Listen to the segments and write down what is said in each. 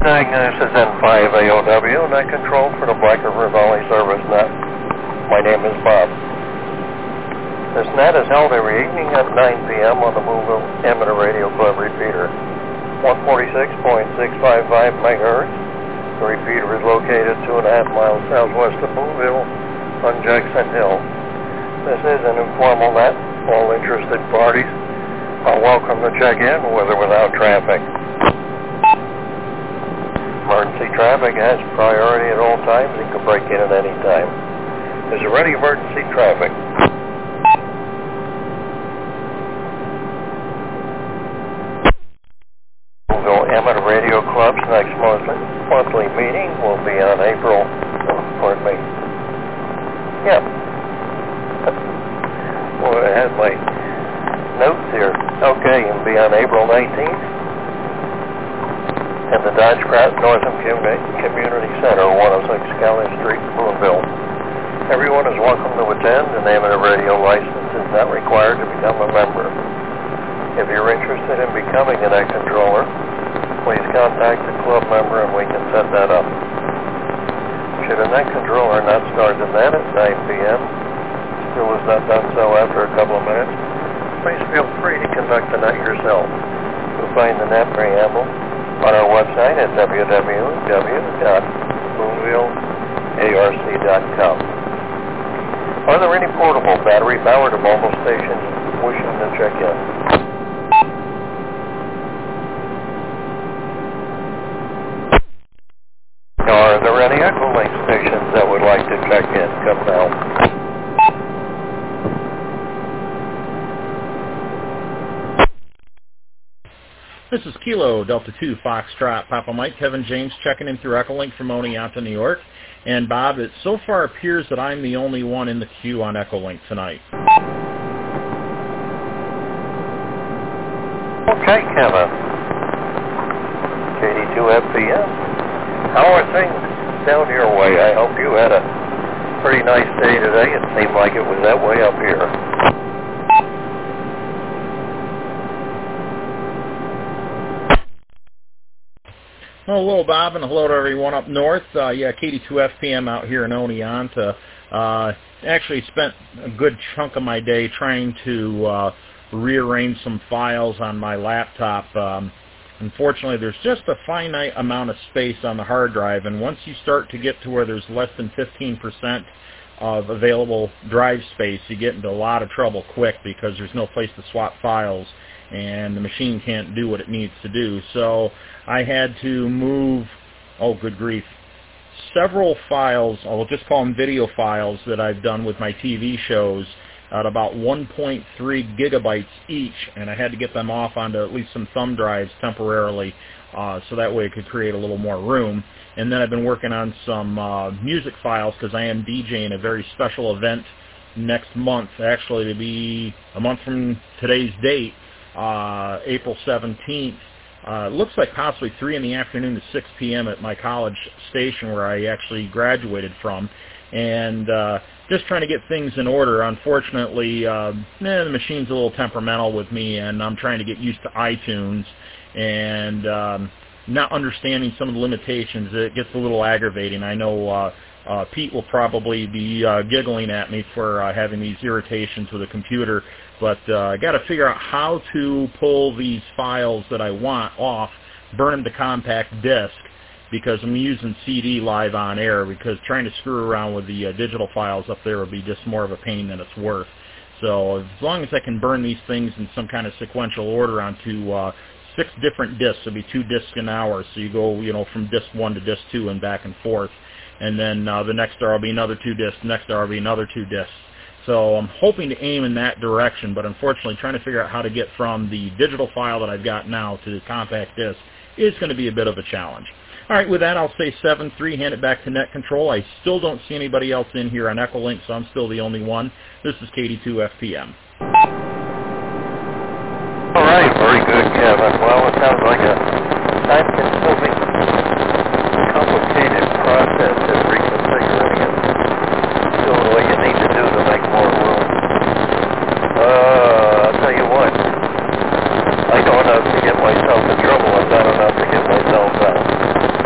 Diagnosis N5AOW, net control for the Black River Valley Service Net. My name is Bob. This net is held every evening at 9 p.m. on the Boonville Amateur Radio Club repeater, 146.655 megahertz. The repeater is located 2.5 miles southwest of Boonville on Jackson Hill. This is an informal net. All interested parties are welcome to check in with or without traffic. Emergency traffic has priority at all times and can break in at any time. Is there any emergency traffic? Boonville Amateur Radio Club's next monthly meeting will be on April, Well, I have my notes here. Okay, it'll be on April 19th at the Dodge Pratt Northern Community Center, 106 College Street, Boonville. Everyone is welcome to attend. An amateur radio license is not required to become a member. If you're interested in becoming a net controller, please contact the club member and we can set that up. Should a net controller not start the net at 9 p.m., still has not done so after a couple of minutes, please feel free to conduct the net yourself. You'll find the net preamble on our website at www.boonvillearc.com. Are there any portable battery-powered mobile stations wishing to check in? Are there any Echolink stations that would like to check in? Come now. This is Kilo Delta 2 Foxtrot Papa Mike, Kevin James checking in through Echolink from Oneonta, New York. And Bob, it so far appears that I'm the only one in the queue on Echolink tonight. Okay, Kevin. KD2FPM. How are things down your way? I hope you had a pretty nice day today. It seemed like it was that way up here. Oh, hello, Bob, and hello to everyone up north. KD2FPM out here in Oneonta. Actually spent a good chunk of my day trying to rearrange some files on my laptop. Unfortunately, there's just a finite amount of space on the hard drive, and once you start to get to where there's less than 15% of available drive space, you get into a lot of trouble quick because there's no place to swap files, and the machine can't do what it needs to do. So I had to move, oh good grief, several files, I'll just call them video files that I've done with my TV shows at about 1.3 gigabytes each, and I had to get them off onto at least some thumb drives temporarily so that way it could create a little more room. And then I've been working on some music files because I am DJing a very special event next month, actually to be a month from today's date, April 17th. It looks like possibly 3 in the afternoon to 6 p.m. at my college station where I actually graduated from. And just trying to get things in order. Unfortunately, the machine's a little temperamental with me, and I'm trying to get used to iTunes. And not understanding some of the limitations, it gets a little aggravating. I know Pete will probably be giggling at me for having these irritations with the computer, but I got to figure out how to pull these files that I want off, burn them to compact disc, because I'm using CD live on air, because trying to screw around with the digital files up there would be just more of a pain than it's worth. So as long as I can burn these things in some kind of sequential order onto 6 different discs, it'll be 2 discs an hour, so you go, from disc 1 to disc 2 and back and forth. And then the next hour will be another 2 discs, next hour will be another 2 discs. So I'm hoping to aim in that direction, but unfortunately trying to figure out how to get from the digital file that I've got now to the compact disc is going to be a bit of a challenge. All right, with that, I'll say 7-3, hand it back to Net Control. I still don't see anybody else in here on Echolink, so I'm still the only one. This is KD2FPM. All right, very good, Kevin. Well, it sounds like a time-consuming, complicated process of reconfiguring it. Doing what you need to do to make more room. I'll tell you what. I know enough to get myself in trouble. I've done enough to get myself out.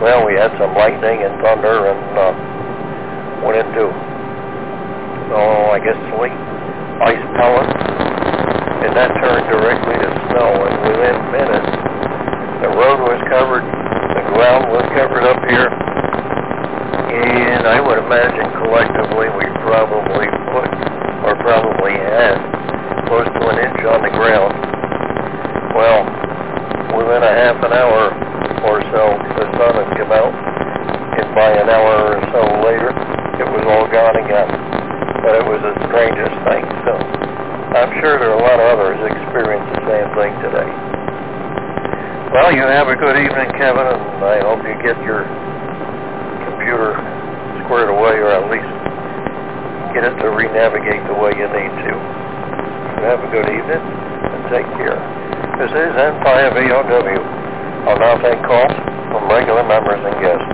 Well, we had some lightning and thunder and went into, I guess, sleet, ice pellets, and that turned directly to snow. And within minutes, the road was covered, the ground was covered up here, and I would imagine collectively we probably had close to an inch on the ground. Well, within a half an hour or so, the sun had come out, and by an hour or so later, it was all gone again. But it was the strangest thing, so I'm sure there are a lot of others that experience the same thing today. Well, you have a good evening, Kevin, and I hope you get your computer squared away, or at least get it to re-navigate the way you need to. You have a good evening, and take care. This is N5AOW. I'll now take calls from regular members and guests.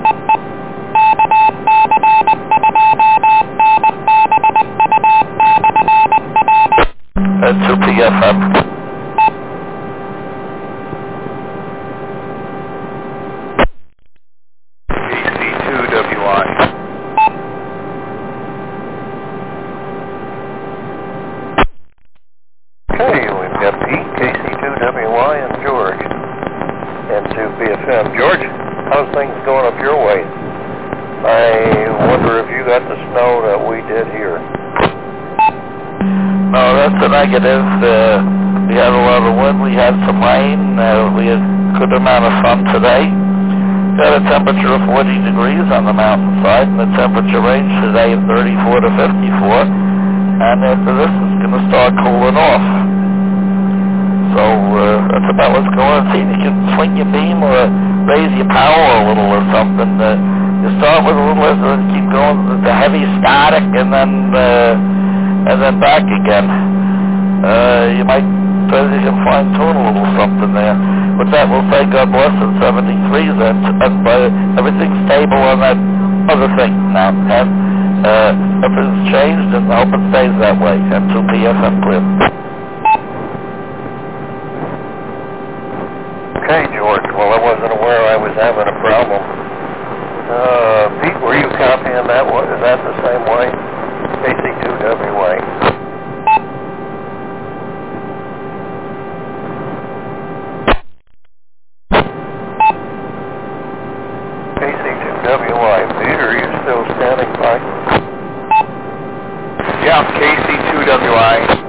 That's 2PFM. George, how's things going up your way? I wonder if you got the snow that we did here. No, that's a negative. We had a lot of wind, we had some rain, we had a good amount of sun today. We had a temperature of 40 degrees on the mountainside, and the temperature range today of 34 to 54. And after this, it's going to start cooling off. So that's about what's going on. See if you can swing your beam or raise your power a little or something. You start with a little less and keep going with the heavy static and then back again. You might try to fine tune a little something there. With that, we'll say God bless and 73 then. Everything's stable on that other thing now. And everything's changed, and I hope it stays that way. M2PFM clear. Okay, George. Well, I wasn't aware I was having a problem. Pete, were you copying that one? Is that the same way? KC2WA. KC2WA. Pete, are you still standing by? Yeah, KC2WI.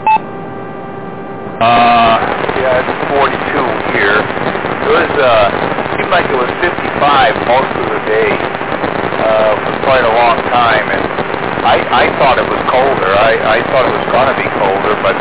Yeah, it's 42 here. It was, seemed like it was 55 most of the day, for quite a long time, and I thought it was colder. I thought it was going to be colder, but,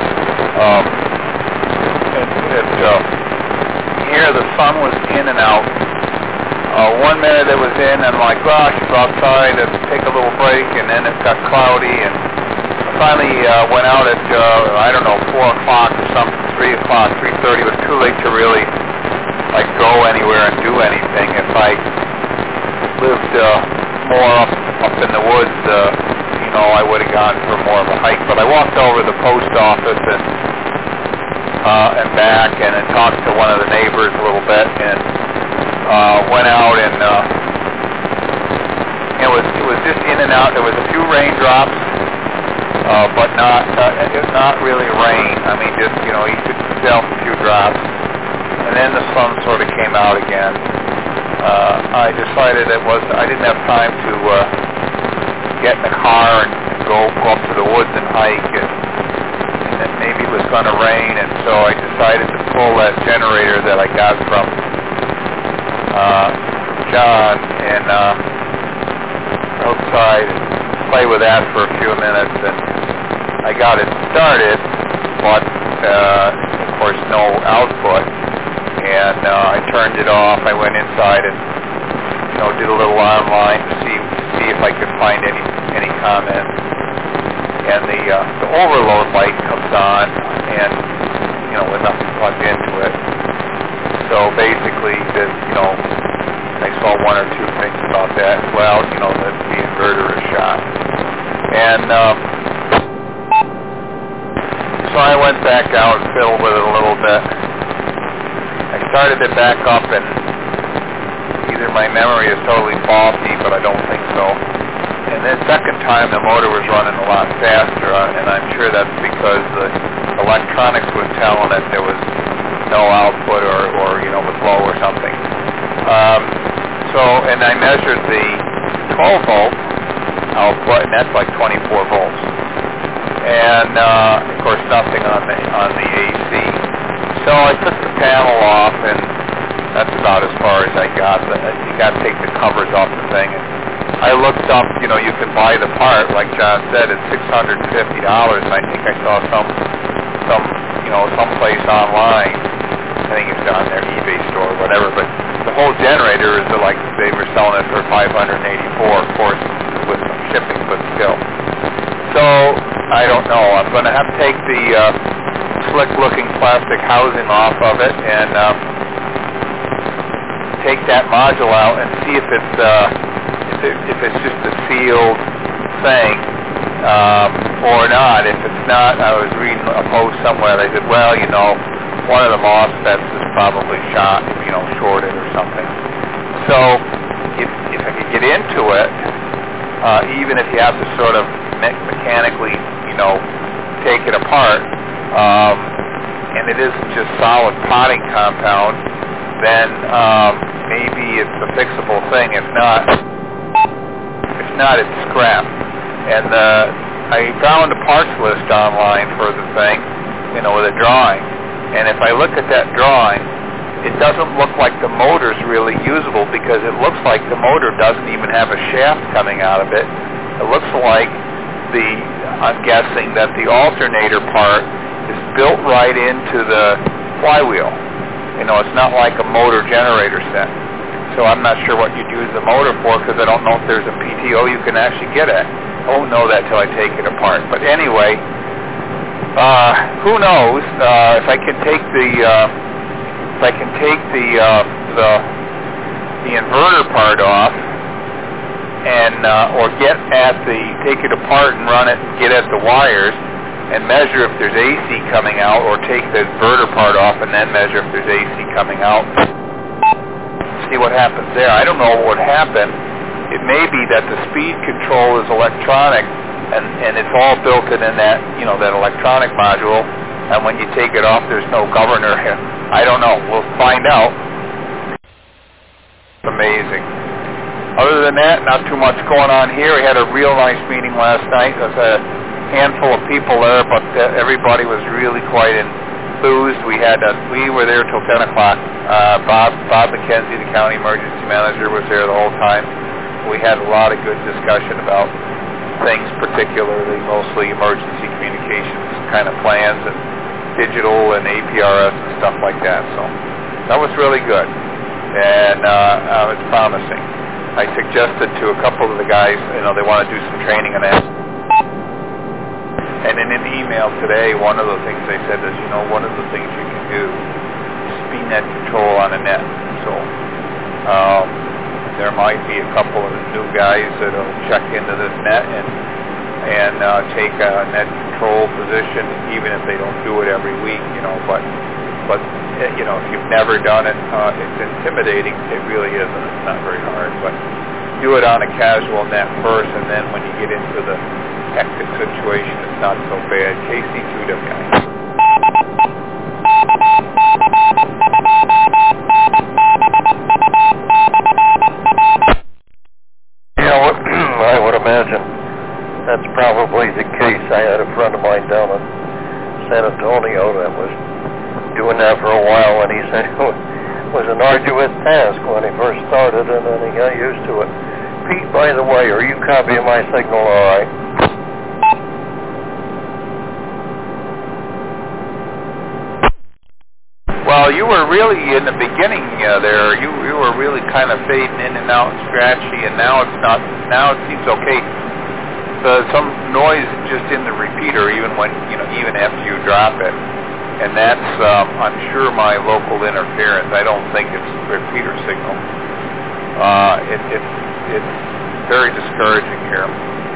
here the sun was in and out. 1 minute it was in, and I'm like, well, I should go outside and take a little break, and then it got cloudy, and finally went out at, 4 o'clock or something, 3 o'clock, 3:30. It was too late to really, go anywhere and do anything. If I lived more up in the woods, I would have gone for more of a hike. But I walked over to the post office and back, and then talked to one of the neighbors a little bit, and went out, and it was just in and out. There was a few raindrops. But not really rain. I mean, just, you could tell a few drops. And then the sun sort of came out again. I decided I didn't have time to get in the car and go up to the woods and hike, and that maybe it was going to rain, and so I decided to pull that generator that I got from John and outside and play with that for a few minutes, and I got it started, but of course no output, and I turned it off. I went inside and did a little online to see if I could find any comment, and the overload light comes on, and with nothing plugged into it. So basically, I saw one or two things about that. Well, that the inverter is shot, and so I went back out and fiddled with it a little bit. I started it back up, and either my memory is totally faulty, but I don't think so. And the second time the motor was running a lot faster, and I'm sure that's because the electronics was telling it there was no output or was low or something. And I measured the 12 volt output, and that's like 24 volts. And of course nothing on the AC. So I took the panel off, and that's about as far as I got. You got to take the covers off the thing. And I looked up, you can buy the part, like John said, it's $650, and I think I saw some place online. I think it's on their eBay store or whatever, but the whole generator is like they were selling it for $584, of course, with some shipping, but still. So I don't know. I'm going to have to take the slick-looking plastic housing off of it and take that module out and see if it's just a sealed thing or not. If it's not, I was reading a post somewhere. They said, well, one of the MOSFETs is probably shorted or something. So if I could get into it, even if you have to sort of mechanically, take it apart, and it isn't just solid potting compound, then maybe it's a fixable thing. If not, it's scrap. And I found a parts list online for the thing, with a drawing. And if I look at that drawing, it doesn't look like the motor's really usable because it looks like the motor doesn't even have a shaft coming out of it. It looks like I'm guessing that the alternator part is built right into the flywheel. It's not like a motor generator set. So I'm not sure what you'd use the motor for because I don't know if there's a PTO you can actually get at. I won't know that till I take it apart. But anyway, who knows if I can take the inverter part off and or take it apart and run it and get at the wires and measure if there's AC coming out, or take the inverter part off and then measure if there's AC coming out. See what happens there. I don't know what would happen. It may be that the speed control is electronic and it's all built in that that electronic module, and when you take it off there's no governor. I don't know. We'll find out. Amazing. Other than that, not too much going on here. We had a real nice meeting last night. There was a handful of people there, but everybody was really quite enthused. We were there till 10 o'clock. Bob McKenzie, the county emergency manager, was there the whole time. We had a lot of good discussion about things, particularly mostly emergency communications kind of plans and digital and APRS and stuff like that. So that was really good, and it's promising. I suggested to a couple of the guys, they want to do some training on that. And in an email today, one of the things they said is, one of the things you can do is speed net control on a net. So there might be a couple of new guys that will check into this net and take a net control position, even if they don't do it every week, But if you've never done it, it's intimidating. It really isn't. It's not very hard. But do it on a casual net first, and then when you get into the hectic situation, it's not so bad. KC2WI. I would imagine that's probably the case. I had a friend of mine down in San Antonio that was doing that for a while, and he said it was an arduous task when he first started, and then he got used to it. Pete, by the way, are you copying my signal all right? Well, you were really in the beginning there. You were really kind of fading in and out, scratchy, and now it's not. Now it seems okay. Some noise just in the repeater, even after you drop it, and that's I'm sure my local interference. I don't think it's repeater signal. It's very discouraging here.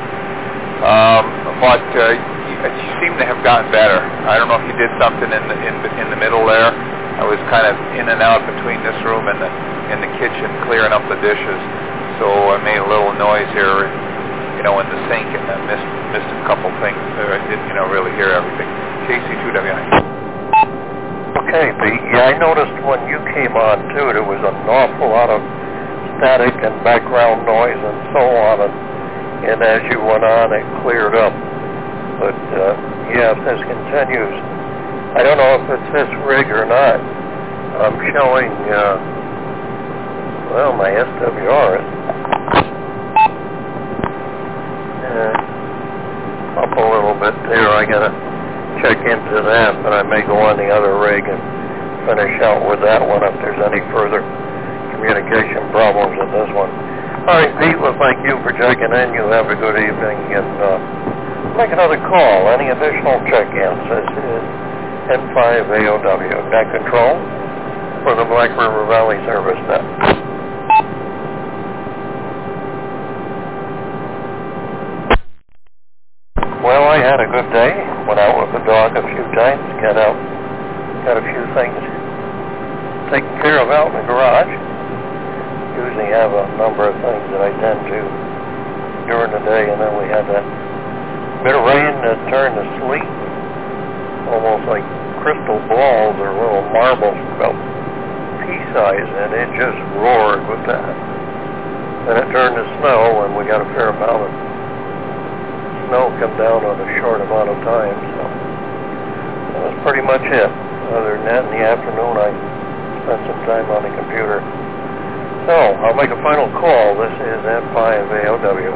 But you seem to have gotten better. I don't know if you did something in the middle there. I was kind of in and out between this room and the kitchen clearing up the dishes. So I made a little noise here, in the sink, and I missed a couple things there. I didn't, really hear everything. KC2WI. Okay, Pete. Yeah, I noticed when you came on, too, there was an awful lot of static and background noise and so on, and as you went on, it cleared up. But, yeah, if this continues, I don't know if it's this rig or not. I'm showing, my SWR is up a little bit there. I got to check into that, but I may go on the other rig and finish out with that one if there's any further communication problems with this one. All right, Pete, well, thank you for checking in. You have a good evening, and make another call. Any additional check-ins? This is N5AOW, net control for the Black River Valley Service Net. Well, I had a good day. Went out with the dog a few times. Got a few things taken care of out in the garage. Usually have a number of things that I tend to during the day, and then we had that bit of rain that turned to sleet, almost like crystal balls or little marbles about pea-size, and it just roared with that. Then it turned to snow, and we got a fair amount of snow come down on a short amount of time, so that was pretty much it. Other than that, in the afternoon, I spent some time on the computer. So, I'll make a final call. This is N5AOW.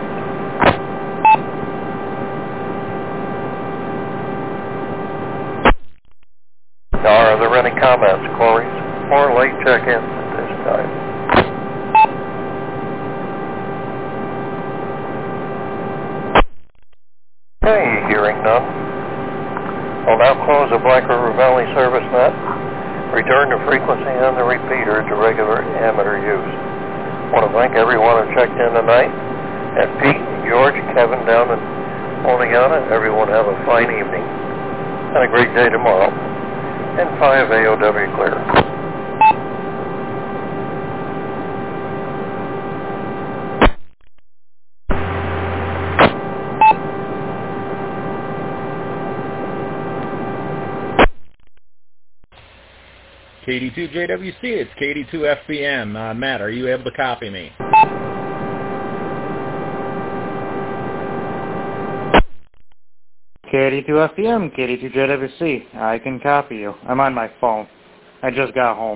Are there any comments, queries, or late check-ins at this time? Okay, hearing none. I'll now close the Black River Valley Service Net. Return the frequency on the repeater to regular amateur use. I want to thank everyone who checked in tonight. And Pete, George, Kevin down in Oneonta, everyone have a fine evening. And a great day tomorrow. N5AOW clear. KD2JWC, it's KD2FBM. Matt, are you able to copy me? KD2FBM, KD2JWC, I can copy you. I'm on my phone. I just got home.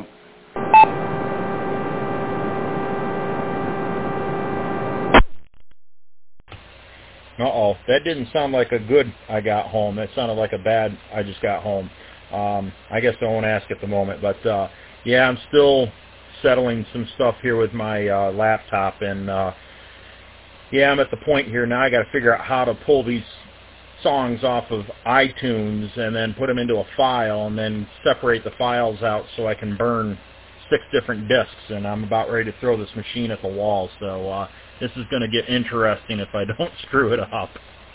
Uh-oh, that didn't sound like a good I got home. That sounded like a bad I just got home. I guess I won't ask at the moment, but yeah, I'm still settling some stuff here with my laptop, and yeah, I'm at the point here now. I got to figure out how to pull these songs off of iTunes and then put them into a file, and then separate the files out so I can burn 6 different discs. And I'm about ready to throw this machine at the wall. So this is going to get interesting if I don't screw it up.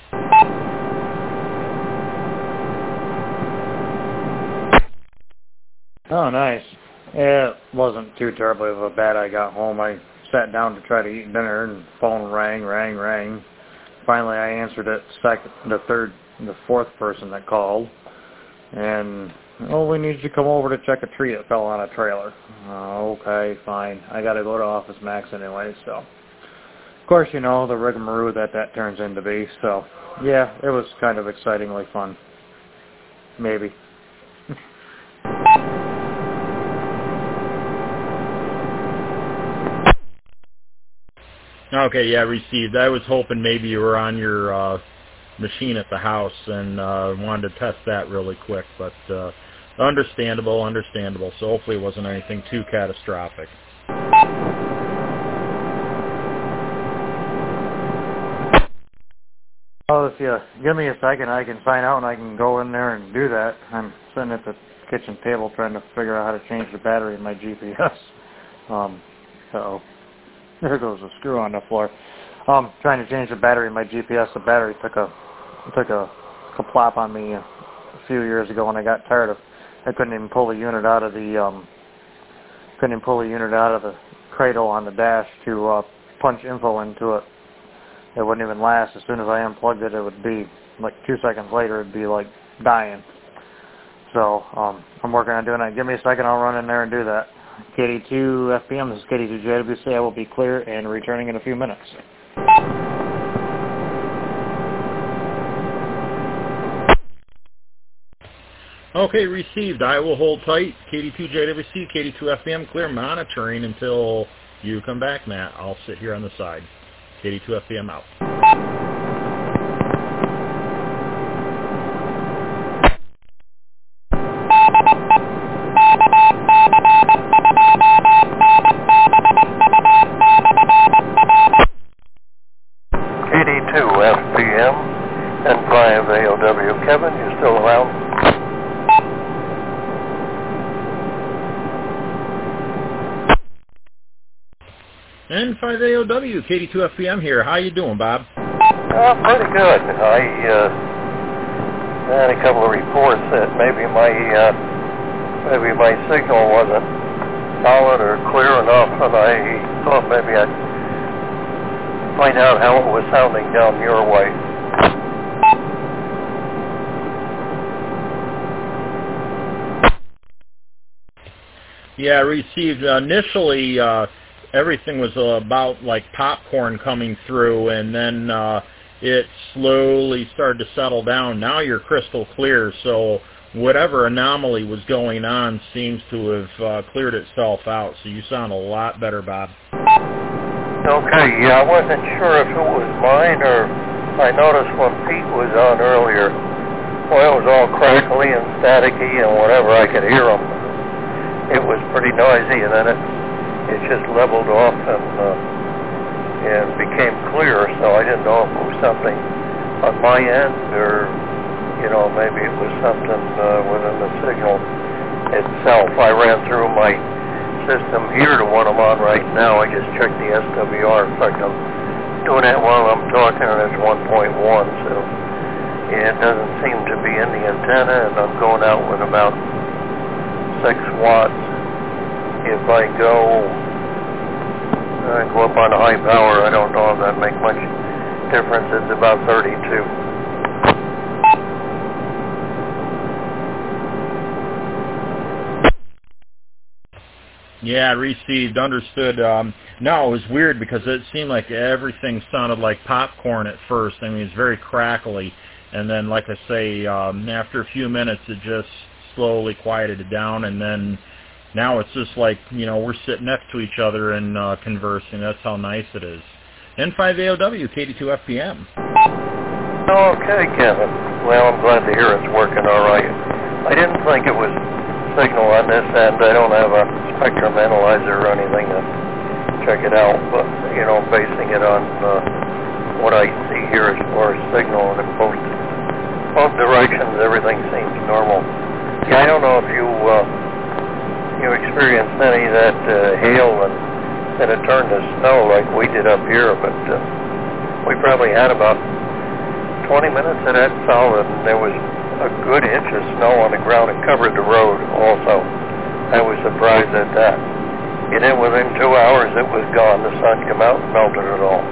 Oh, nice. It wasn't too terribly of a bad I got home. I sat down to try to eat dinner, and the phone rang. Finally, I answered it, the fourth person that called. And, we need you to come over to check a tree that fell on a trailer. Okay, fine. I got to go to Office Max anyway, so. Of course, the rigmarole that turns into be. So, yeah, it was kind of excitingly fun. Maybe. Okay, yeah, received. I was hoping maybe you were on your machine at the house and wanted to test that really quick, but understandable. So hopefully it wasn't anything too catastrophic. Well, if you give me a second, I can sign out and I can go in there and do that. I'm sitting at the kitchen table trying to figure out how to change the battery in my GPS. So there goes a screw on the floor. Trying to change the battery in my GPS. The battery took a kaplop on me a few years ago, and I got tired of I couldn't even pull the unit out of the cradle on the dash to punch info into it. It wouldn't even last. As soon as I unplugged it, it would be like 2 seconds later, it'd be like dying. So I'm working on doing that. Give me a second, I'll run in there and do that. KD2 FPM, this is KD2 JWC. I will be clear and returning in a few minutes. Okay, received. I will hold tight. KD2 JWC, KD2 FM, clear monitoring until you come back, Matt. I'll sit here on the side. KD2 FM out. KD2 FPM and 5AOW. Kevin, you still around? N5AOW, KD2 FPM here. How you doing, Bob? Pretty good. I had a couple of reports that maybe my signal wasn't solid or clear enough, and I thought maybe I'd find out how it was sounding down your way. Yeah, I received initially. Everything was about like popcorn coming through, and then it slowly started to settle down. Now you're crystal clear, so whatever anomaly was going on seems to have cleared itself out, so you sound a lot better, Bob. Okay, yeah, I wasn't sure if it was mine or I noticed when Pete was on earlier, well, it was all crackly and staticky and whatever, I could hear him. It was pretty noisy, and then it just leveled off and became clear, so I didn't know if it was something on my end or, maybe it was something within the signal itself. I ran through my system here to one I'm on right now. I just checked the SWR. In fact, I'm doing that while I'm talking, and it's 1.1, so it doesn't seem to be in the antenna, and I'm going out with about 6 watts. If I go up on high power, I don't know if that makes much difference. It's about 32. Yeah, received, understood. No, it was weird because it seemed like everything sounded like popcorn at first. I mean, it's very crackly. And then, like I say, after a few minutes, it just slowly quieted down, and then now it's just like, we're sitting next to each other and conversing. That's how nice it is. N5AOW, KD2 FPM. Okay, Kevin. Well, I'm glad to hear it's working all right. I didn't think it was signal on this end. I don't have a spectrum analyzer or anything to check it out, but, basing it on what I see here as far as signal in both directions, everything seems normal. Yeah, I don't know if you experienced any of that hail and it turned to snow like we did up here, but we probably had about 20 minutes of that solid, and there was a good inch of snow on the ground and covered the road also. I was surprised at that. And then within 2 hours it was gone. The sun came out and melted it all.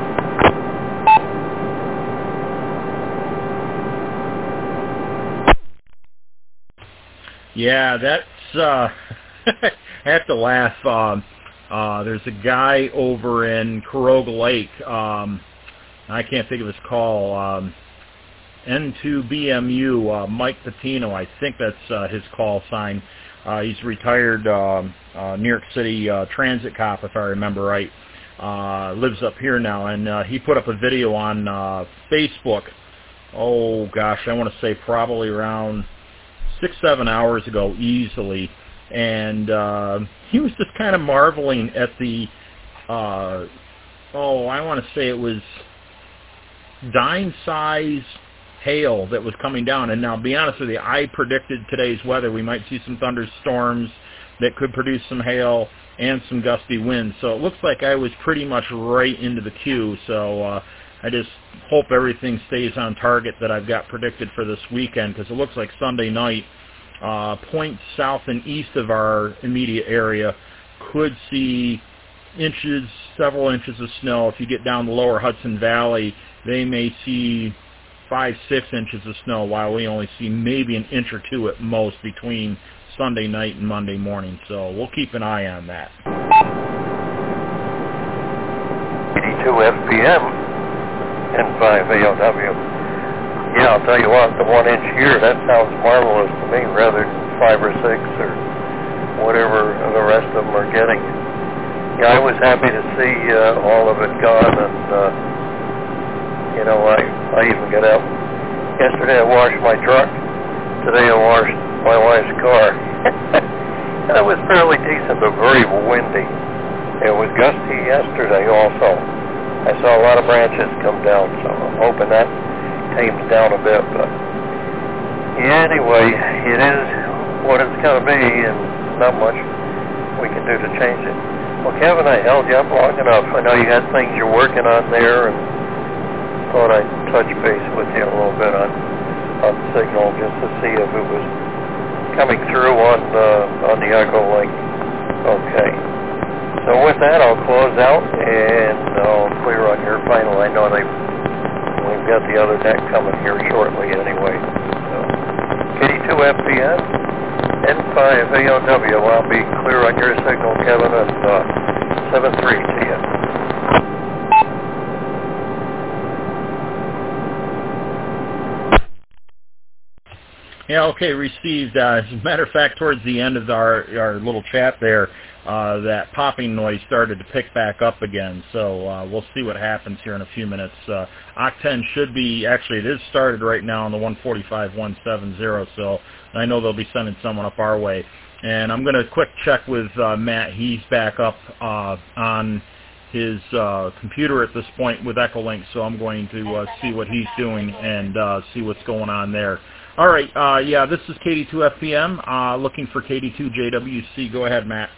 Yeah, that's I have to laugh. There's a guy over in Caroga Lake. I can't think of his call. N2BMU, Mike Patino, I think that's his call sign. He's retired New York City transit cop, if I remember right. Lives up here now, and he put up a video on Facebook. Oh gosh, I want to say probably around 6-7 hours ago, easily. And he was just kind of marveling at the, I want to say it was dime-size hail that was coming down. And now, to be honest with you, I predicted today's weather. We might see some thunderstorms that could produce some hail and some gusty winds. So it looks like I was pretty much right into the queue. So I just hope everything stays on target that I've got predicted for this weekend, because it looks like Sunday night points south and east of our immediate area could see several inches of snow. If you get down the lower Hudson Valley, they may see 5-6 inches of snow, while we only see maybe an inch or two at most between Sunday night and Monday morning. So we'll keep an eye on that. 82 FPM and 5 AOW. Yeah, I'll tell you what, the 1 inch here, that sounds marvelous to me, rather than 5 or 6 or whatever the rest of them are getting. Yeah, I was happy to see all of it gone, and I even got out. Yesterday I washed my truck. Today I washed my wife's car. And it was fairly decent, but very windy. It was gusty yesterday also. I saw a lot of branches come down, so I'm hoping that tames down a bit. But anyway, it is what it's going to be, and not much we can do to change it. Well, Kevin, I held you up long enough. I know you had things you're working on there, and thought I'd touch base with you a little bit on signal just to see if it was coming through on the Echolink. Okay. So with that, I'll close out and I'll clear on your final. I know we've got the other deck coming here shortly anyway. So KD2 FPM, N5 AOW. I'll be clear on your signal, Kevin, and 7-3 to you. Yeah, okay, received. As a matter of fact, towards the end of our little chat there, that popping noise started to pick back up again. So we'll see what happens here in a few minutes. Octen should be, actually it is started right now on the 145-170, so I know they'll be sending someone up our way. And I'm going to quick check with Matt. He's back up on his computer at this point with Echolink, so I'm going to see what he's doing and see what's going on there. All right, yeah, this is KD2 FPM, looking for KD2 JWC. Go ahead, Matt.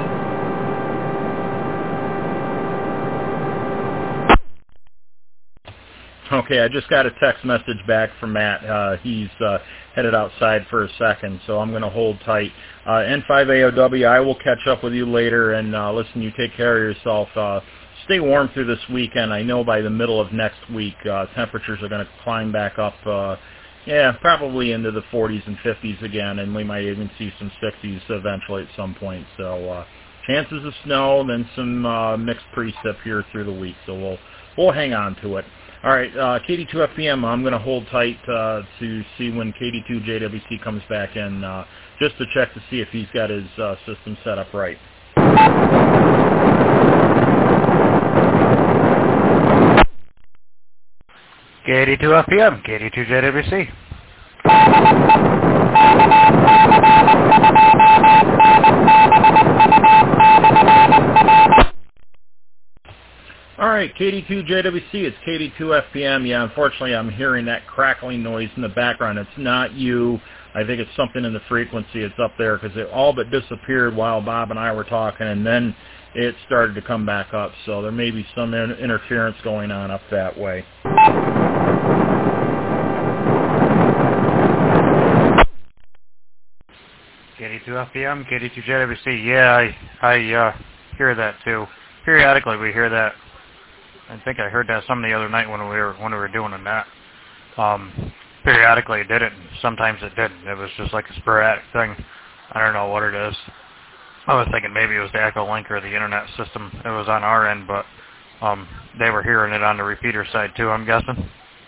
Okay, I just got a text message back from Matt. He's headed outside for a second, so I'm going to hold tight. N5AOW, I will catch up with you later, and listen, you take care of yourself. Stay warm through this weekend. I know by the middle of next week, temperatures are going to climb back up, yeah, probably into the 40s and 50s again, and we might even see some 60s eventually at some point. So chances of snow, then some mixed precip here through the week. So we'll hang on to it. All right, KD2 FPM, I'm going to hold tight to see when KD2 JWC comes back in, just to check to see if he's got his system set up right. KD2 FPM, KD2 JWC. All right, KD2 JWC, it's KD2 FPM. Yeah, unfortunately, I'm hearing that crackling noise in the background. It's not you. I think it's something in the frequency. It's up there because it all but disappeared while Bob and I were talking, and then it started to come back up. So there may be some interference going on up that way. KD2 FPM, KD2 JWC. Yeah, I hear that too. Periodically, we hear that. I think I heard that some the other night when we were doing a net. Periodically it did it, and sometimes it didn't. It was just like a sporadic thing. I don't know what it is. I was thinking maybe it was the Echolink or the internet system. It was on our end, but they were hearing it on the repeater side too, I'm guessing.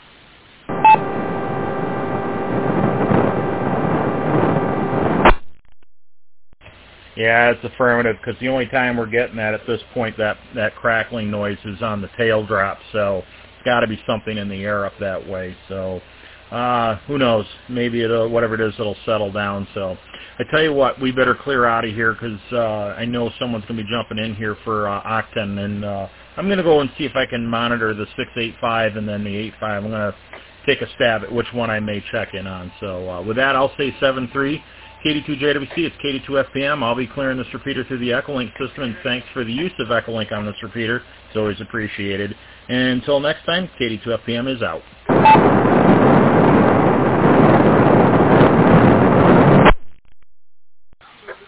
Yeah, it's affirmative, because the only time we're getting that at this point, that crackling noise is on the tail drop, so it's got to be something in the air up that way. So who knows? Maybe whatever it is, it'll settle down. So I tell you what, we better clear out of here, because I know someone's going to be jumping in here for Octen, and I'm going to go and see if I can monitor the 685 and then the 85. I'm going to take a stab at which one I may check in on. So with that, I'll say 7-3. KD2 JWC, it's KD2 FPM. I'll be clearing this repeater through the Echolink system, and thanks for the use of Echolink on this repeater. It's always appreciated. And until next time, KD2 FPM is out.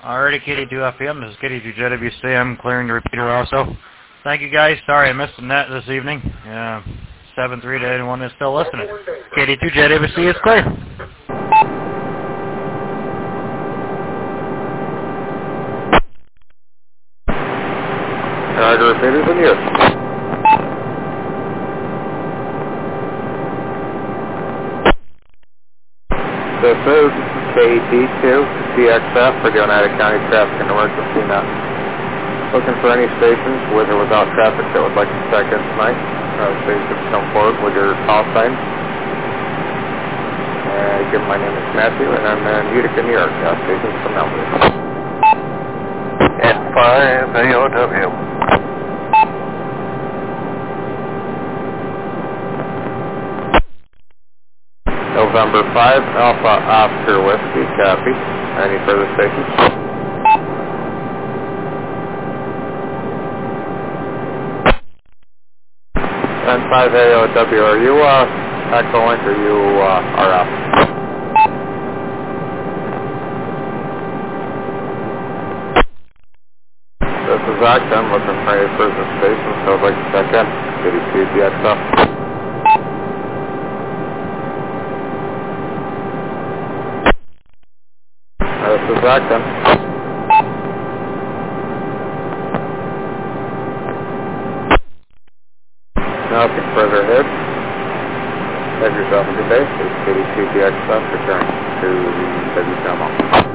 Alrighty, KD2FM. This is KD2JWC. I'm clearing the repeater also. Thank you, guys. Sorry I missed the net this evening. 7-3 to anyone who's still listening. KD2JWC is clear. Roger, repeaters in use. This is KD2CXF for the Oneida County Traffic and Emergency Net. Looking for any stations with or without traffic that would like to check in tonight. Stations come forward with your call sign. Again, my name is Matthew, and I'm in Utica, New York. Stations from Melbourne. And 5 AOW. November 5, Alpha Oscar Whiskey, copy. Any further stations? And 5 AOW, are you Echo Link or you RF? This is Acton, looking for any further stations, so I'd like to check in. KD2DXF. This is Acton. Nothing further ahead. Have yourself a good day. This is KD2DXF returning to the WCMO.